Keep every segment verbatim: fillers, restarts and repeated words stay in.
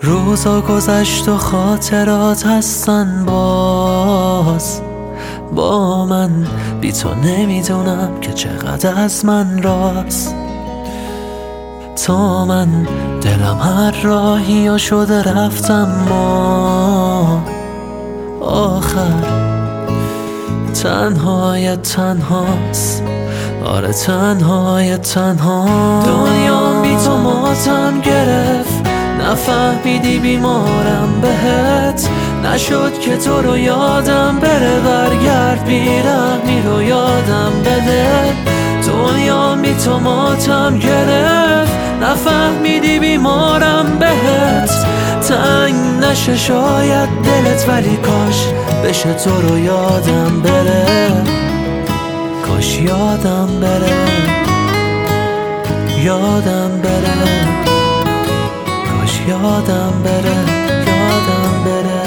روزا گذشت و خاطرات هستن باز با من، بی تو نمیدونم که چقدر از من راست. تا من دلم هر راهی ها شده رفتم، ما آخر تنهایت تنهاست. آره تنهایت تنها. دنیا بی تو ماتم گرفت، نفهمیدی بیمارم بهت. نشد که تو رو یادم بره، برگرد بیرحمی رو یادم بده. دنیا بی تو ماتم گرفت، نفهمیدی بیمارم بهت. تنگ نشه شاید دلت، ولی کاش بشه تو رو یادم بره. کاش یادم بره، یادم بره، کاش یادم بره، یادم بره.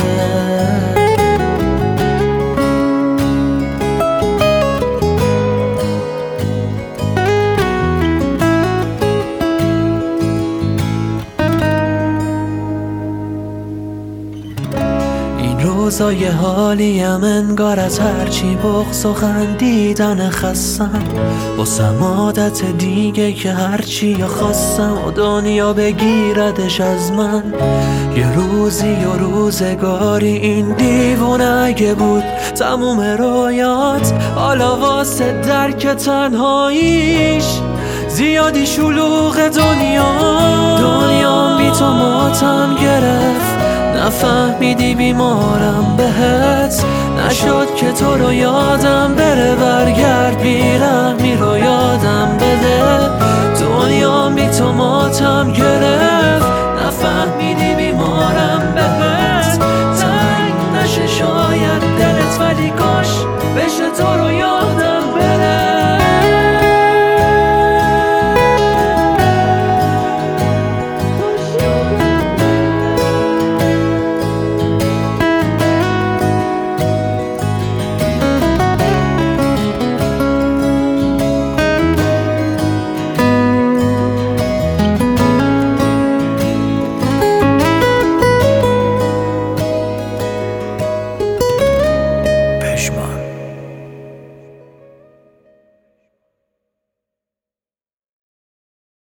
روزای حالیم انگار از هرچی بغض و خندیدن خستم. واسم عادت دیگه که هرچی یا خواستم و دنیا بگیردش از من. یه روزی و روزگاری این دیوونه اگه بود تموم رویات، حالا واسه درک تنهاییش زیادی شلوغ دنیا. دنیا بی تو ماتم گرفت، نفهمیدی بیمارم بهت. نشد که تو رو یادم بره، برگرد بیرحمی رو یادم بده. دنیا بی تو ماتم گرفت،